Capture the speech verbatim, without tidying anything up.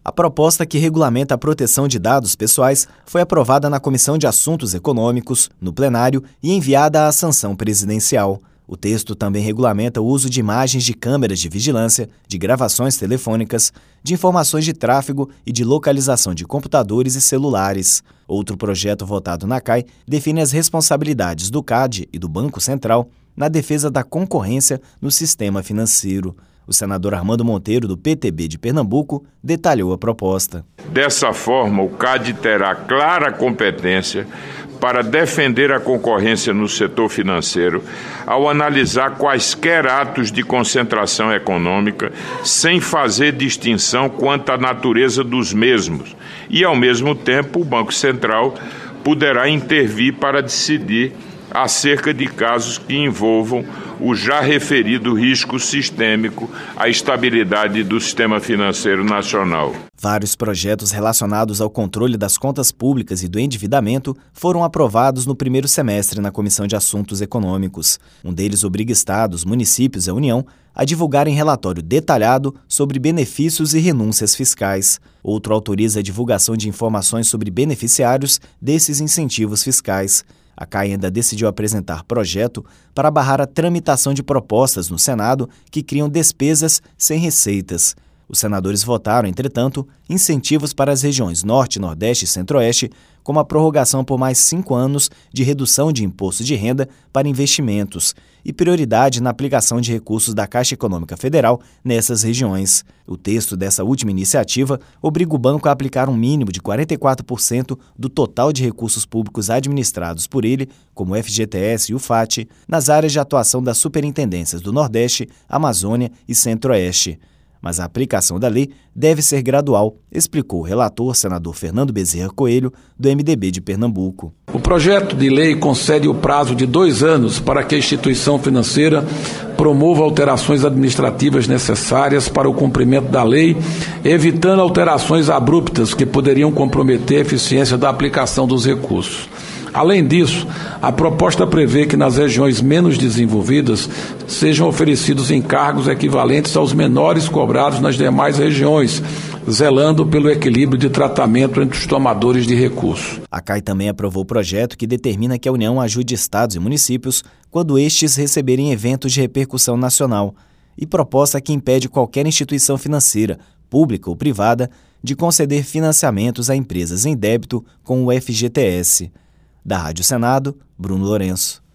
A proposta que regulamenta a proteção de dados pessoais foi aprovada na Comissão de Assuntos Econômicos, no plenário, e enviada à sanção presidencial. O texto também regulamenta o uso de imagens de câmeras de vigilância, de gravações telefônicas, de informações de tráfego e de localização de computadores e celulares. Outro projeto votado na C A I define as responsabilidades do C A D e do Banco Central na defesa da concorrência no sistema financeiro. O senador Armando Monteiro, do P T B de Pernambuco, detalhou a proposta. Dessa forma, o C A D terá clara competência para defender a concorrência no setor financeiro ao analisar quaisquer atos de concentração econômica sem fazer distinção quanto à natureza dos mesmos e, ao mesmo tempo, o Banco Central poderá intervir para decidir acerca de casos que envolvam o já referido risco sistêmico à estabilidade do sistema financeiro nacional. Vários projetos relacionados ao controle das contas públicas e do endividamento foram aprovados no primeiro semestre na Comissão de Assuntos Econômicos. Um deles obriga estados, municípios e a União a divulgarem relatório detalhado sobre benefícios e renúncias fiscais. Outro autoriza a divulgação de informações sobre beneficiários desses incentivos fiscais. A C A I ainda decidiu apresentar projeto para barrar a tramitação de propostas no Senado que criam despesas sem receitas. Os senadores votaram, entretanto, incentivos para as regiões Norte, Nordeste e Centro-Oeste, como a prorrogação por mais cinco anos de redução de imposto de renda para investimentos e prioridade na aplicação de recursos da Caixa Econômica Federal nessas regiões. O texto dessa última iniciativa obriga o banco a aplicar um mínimo de quarenta e quatro por cento do total de recursos públicos administrados por ele, como o F G T S e o F A T, nas áreas de atuação das superintendências do Nordeste, Amazônia e Centro-Oeste. Mas a aplicação da lei deve ser gradual, explicou o relator, senador Fernando Bezerra Coelho, do M D B de Pernambuco. O projeto de lei concede o prazo de dois anos para que a instituição financeira promova alterações administrativas necessárias para o cumprimento da lei, evitando alterações abruptas que poderiam comprometer a eficiência da aplicação dos recursos. Além disso, a proposta prevê que nas regiões menos desenvolvidas sejam oferecidos encargos equivalentes aos menores cobrados nas demais regiões, zelando pelo equilíbrio de tratamento entre os tomadores de recursos. A C A I também aprovou o projeto que determina que a União ajude estados e municípios quando estes receberem eventos de repercussão nacional, e proposta que impede qualquer instituição financeira, pública ou privada, de conceder financiamentos a empresas em débito com o F G T S. Da Rádio Senado, Bruno Lourenço.